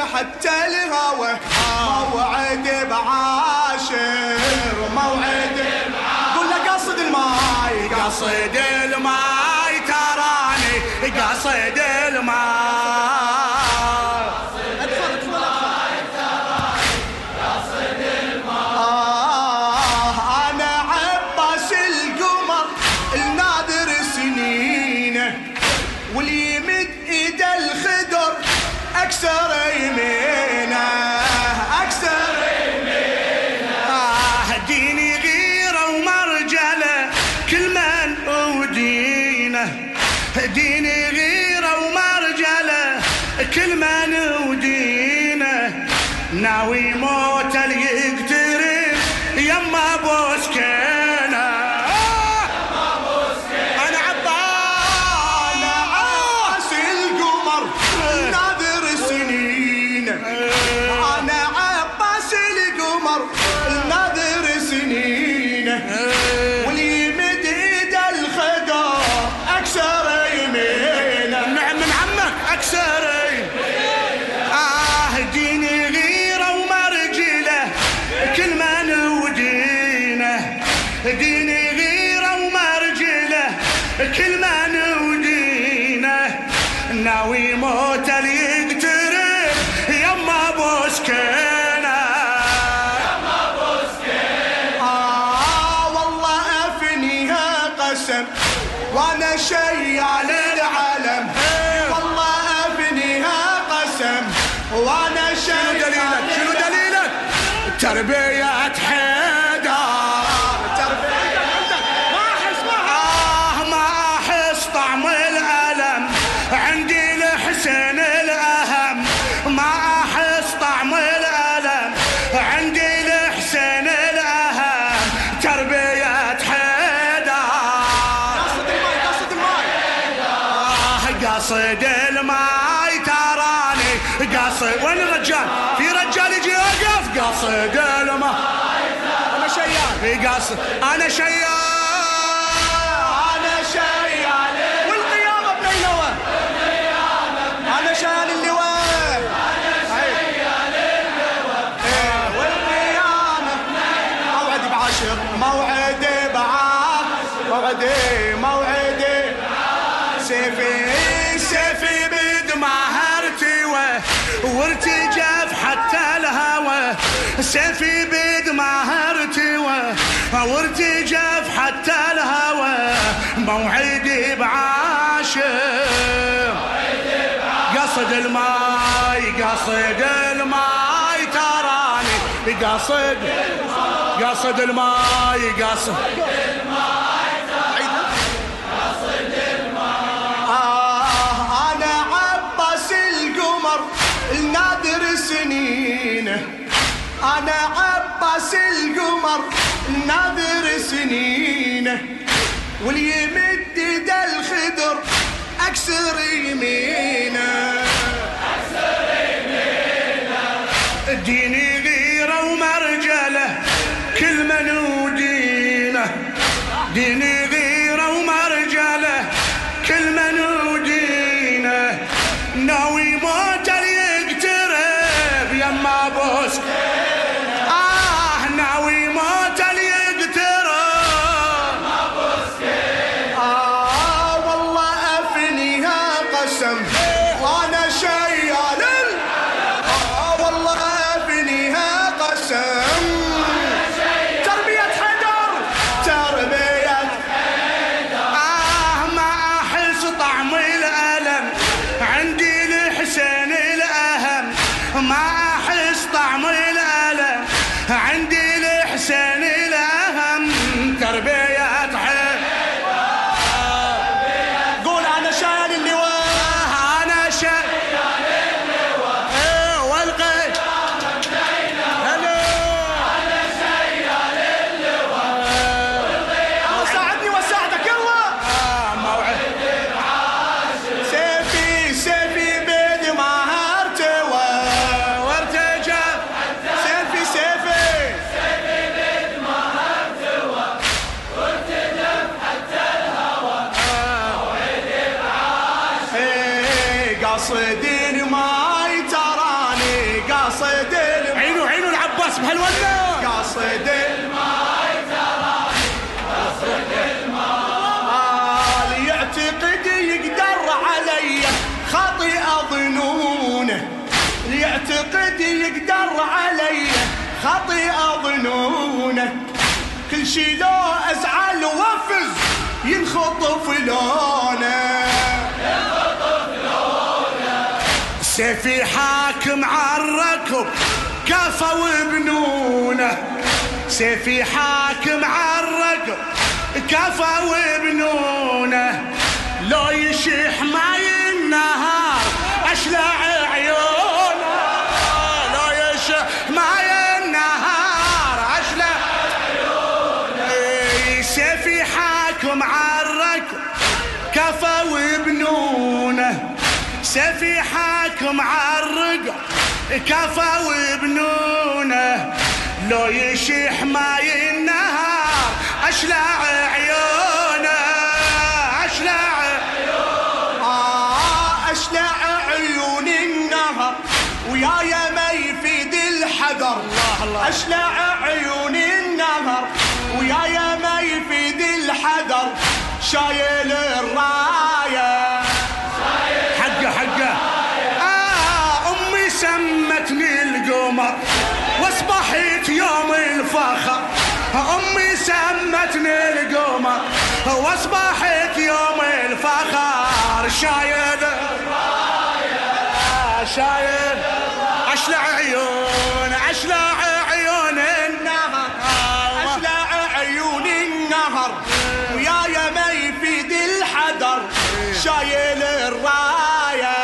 حتى الهوى موعد بعاشر موعد قول له قصد الماي قصد الماي تراني قصد الماي أنا عباس القمر النادر سنينه واللي يمد إيده الخدر أكسر يمينه أكسر يمينه ديني غيرة ومرجلة كل من ودينه ديني غيرة ومرجلة كل من ودينه ناوي موت اللي يقترب يما بوسكينه أنا عباس القمر ناظر سنين أنا عباس القمر ناظر سنين واللي يمد إيده الخدر أكسر يمينه نعم من عمك أكسر ديني غيرة ومرجلة كل من ودينه ديني غيرة ومرجلة كل من ودينه ناوي موت اللي يقترب يما بوسكينه يما بوسكينه والله أفنيها قسم وانا شيال العالم والله أفنيها قسم وانا شيال دليلك شنو دليلك تربية حيدر تربية ما أحس طعم الألم عندي لحسين الأهم ما أحس طعم الألم عندي لحسين الأهم تربية حيدر قصد الماي تراني قصد وين الرجال في رجال يجي يوقف قصد الماي انا شيال قصد انا شيال والقيامه بنينوى انا شايل اللواء والقيامه موعد بعاشر موعد موعد سيفي بدمعهرتي وارتجف حتى الهوى سيفي بدمعهرتي وارتجف حتى الهوى موعدي بعاشر قصد الماي تراني قصد الماي أنا عباس القمر النادر سنينه أنا عباس القمر النادر سنينه واللي يمد إيده الخدر أكسر يمينه ديني غيرة ومرجلة كل من ودينه ديني غيرة ومرجلة كل من ودينه ناوي موت اللي يقترب يما بوس ناوي موت اللي يقترب يما بوس والله أفنيها قسم وانا شيال والله أفنيها قسم تربية حيدر ما أحس طعم الألم عندي لحسين الأهم ما أحس طعم الألم عندي لحسين الأهم تربية حيدر قول أنا شايل اللواء أنا شايل اللواء والقيد ساعدني وساعدك يلا موعد سيفي بدمعهرتي وارتجف سيفي بدمعهرتي وارتجف حتى الهوى موعد بعاشر قصد الماي تراني ليعتقد يقدر علي خاطئ ظنونه، ليعتقد يقدر علي خاطئ ظنونه، كل شي لو ازعل وافز ينخطف لونه، سيفي حاكم عالركب كفوا بنونه، سيفي حاكم عالركب كفوا بنونه، لو يشيح ماي النهار اشلع عيونه، لو يشيح ماي النهار اشلع عيونه، سيفي حاكم عالركب كفوا بنونه، سيفي حاكم عالرقب كفوا بنونه، لو يشيح ماي النهار اشلع عيونه، اشلع اشلع عيون النهر ويايا ما يفيد الحذر، اشلع عيون النهر ويايا ما يفيد الحذر، شايل الرايه حقه امي سمتني القمر واصبحت يوم الفخر، امي سمتني القمر واصبحت يوم الفخر، شايل شايل اشلع عيون اشلع عيون النهر، اشلع عيون النهر ويايا ما يفيد الحذر، شايل الرايه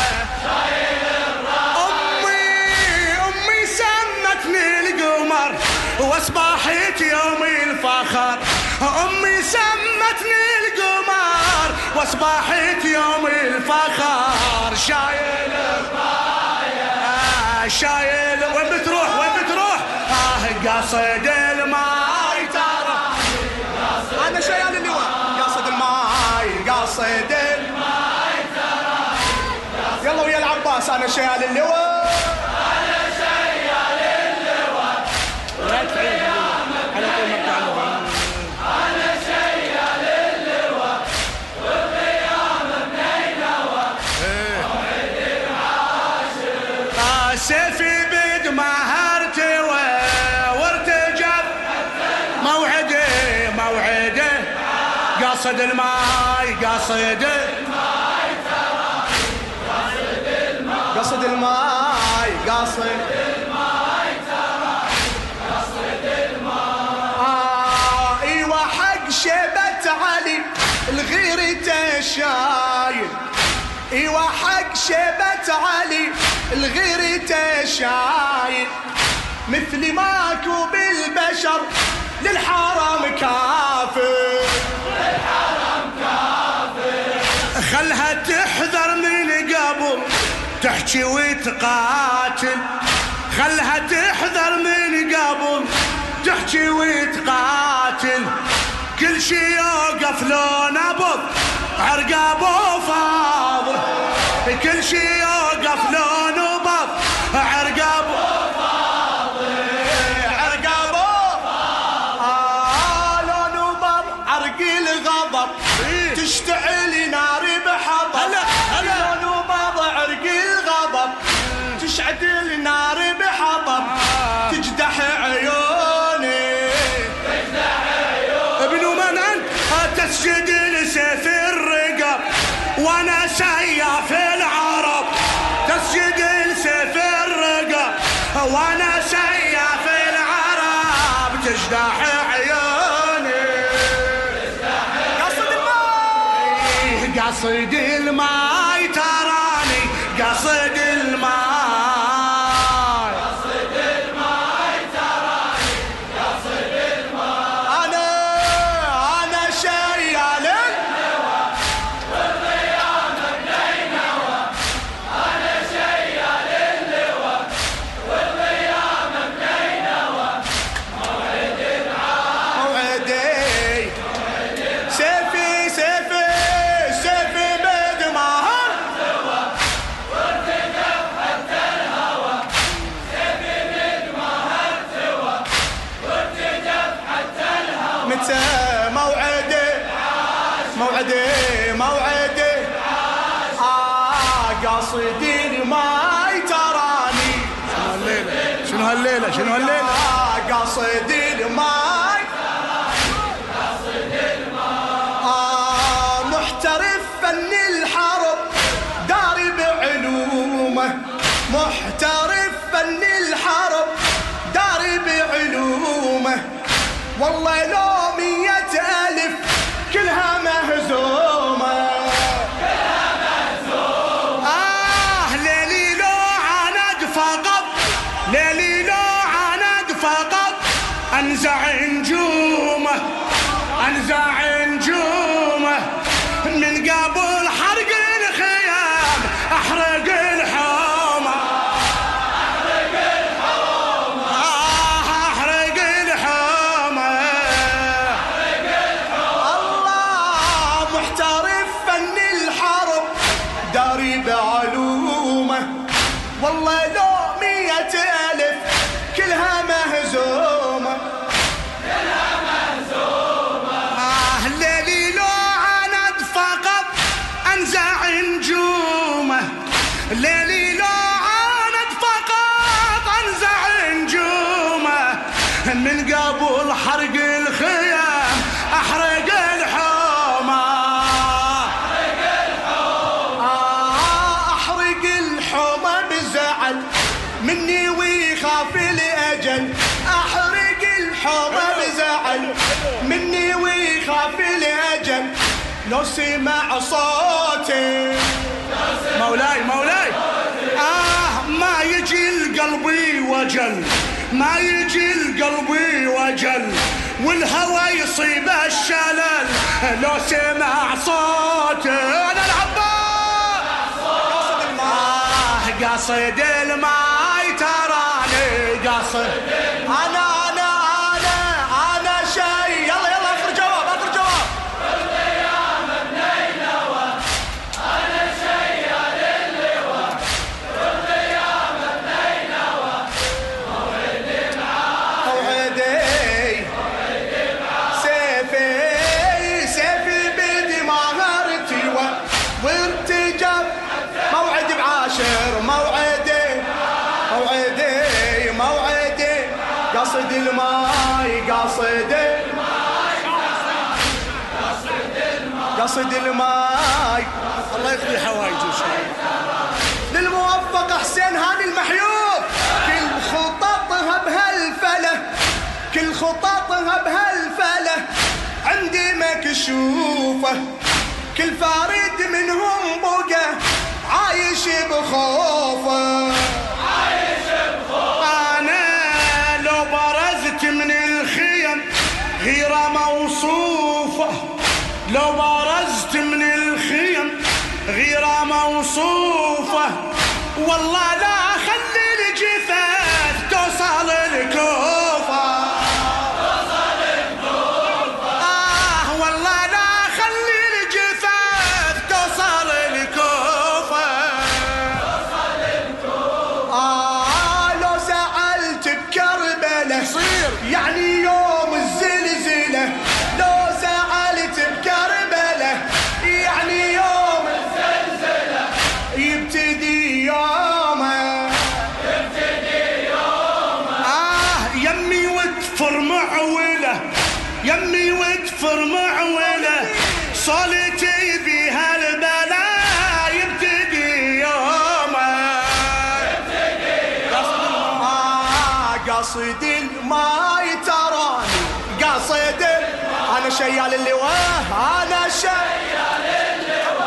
امي سمتني القمر واصبحت يوم الفخر، امي سمتني القمر واصبحت يوم الفخر، شايل الرايه شايل وين بتروح وين بتروح قاصد الماي ترى، انا شايل اللواء قاصد الماي قاصد الماي ترى، يلا ويا العباس انا شايل اللواء، انا شايل اللواء والقيامة بنينا، انا شايل اللواء والقيامة بنينا، موعد العاشر سيفي بدمه ارتوى وارتجف، موعده موعده قاصد الماي قاصد الماي ترى، قاصد الماي قاصد الماي ترى، قاصد الماي ايوه حق شيبة علي الغيرته شايل، ايوه حق شيبة علي الغيرته شايل، مثل ماكو بالبشر للحرم كافر، للحرم كافر، خلها تحذر من قبل تحكي وتقاتل، خلها تحذر من قبل تحكي وتقاتل، كل شي يوقف لو نبض عرقابه فاضل، كل شي يوقف لو نبض عرقابه تشتعل نار بحطب، لون وبضع عرق الغضب، تشعل النار بحطب، تجدح عيوني تجدح عيوني، ابن منن تسجد لسيف الرقب وانا سياف العرب، تسجد لسيف الرقب وانا سياف العرب، تجدح قاصد الماي تراني قاصد الماي، قاصد الماي تراني قاصد الماي، انا شايل اللواء والقيامة بنينا، انا شايل اللواء والقيامة بنينا، موعد العاشر موعدي سيفي سيفي سيفي بدمه موعدي قصدي الماي تراني. شنو هالليلة قصدي الماي محترف فن الحرب داري بعلومه، محترف فن الحرب داري بعلومه، والله لو 100,000 كلها مهزومة. ليلي لو عند فقط، ليلي لو عند فقط انزع نجومه، انزع نجومه من قبل حرق الخيام، احرق الحومه، احرق الحومه، احرق الحومه، احرق الحومه. الله محترف فن الحرب داري بعلومه، والله لو 100,000 كلها مهزومه، كلها مهزومه. ليلي لو عند فقط انزع نجومه، ليلي لو عند فقط انزع نجومه من قبل حرق الخيام، احرق الحومه، احرق الحومه، احرق الحومه بزعل مني ويخاف الاجل، احرق الحومه بزعل مني ويخاف الاجل، لو سمع صوتي مولاي ما يجي لقلبي وجل، ما يجي لقلبي وجل، والهوى يصيب الشلل لو سمع صوتي. انا العباس قاصد الماي تراني، قاصد انا شيء. يلا اخر جواب، اخر جواب. القيام بنينوى انا شيء للواء، القيام بنينوى موعدي معاك، موعدي معاك، سيفي بدي ما هرتوى وارتجب، موعدي بعاشر، موعدي قصد الماي، قصد الماي الله يقضي حوايجه. للموفق حسين هاني المحيوب، كل خططها بهالفله، كل خططها بهالفله عندي مكشوفه، كل فارد منهم بقى عايش بخوفه، عايش بخوفه. انا لو برزت من الخيم غيره موصوفه، لو برزت من الخيم غيره موصوفه، والله لا اخلي الجثث توصل الكوفه، توصل الكوفه. والله لا اخلي الجثث توصل الكوفه، توصل الكوفه. لو زعلت بكربله يصير يعني يوم الزلزله، لو زعلت بكربله يعني يوم الزلزله، يبتدي يومه، يبتدي يومه. يمي وتفر معوله، يمي وتفر معوله، صلتي بها البلاء يبتدي يومه، يبتدي يومه. قصد الماي تراني، قصد انا شيال اللواء، انا شيال اللواء.